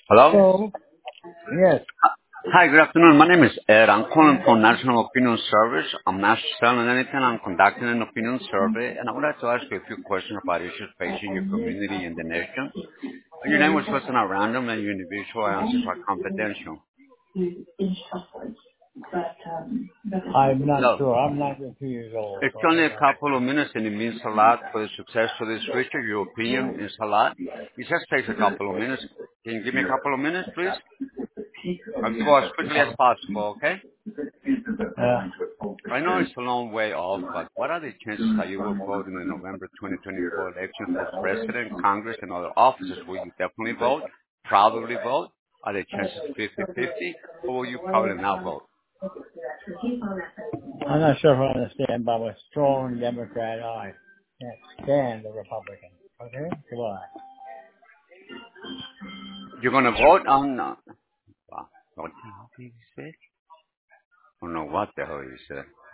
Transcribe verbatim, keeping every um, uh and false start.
Hello? So, yes, Hi, good afternoon. My name is Ed. I'm calling from National Opinion Service. I'm not selling anything. I'm conducting an opinion survey, and I would like to ask you a few questions about issues facing your community and the nation. Your name was chosen at random, and your individual answers are confidential. I'm not So, sure. I'm ninety-two years old, it's so I only a don't couple of minutes, and it means a lot for the success of this research. Your opinion is a lot. It just takes a couple of minutes. Can you give me a couple of minutes, please? I'll go as quickly as possible, okay? know. I know it's a long way off, but what are the chances that you will vote in the November twenty twenty-four election for president, Congress, and other offices? Will you definitely vote? Probably vote? Are the chances fifty-fifty? Or will you probably not vote? I'm not sure if I understand, but I'm a strong Democrat. I can't stand the Republican. Okay? Goodbye. You're going to vote on... Uh, wow, what the hell did he say? I don't know what the hell he said.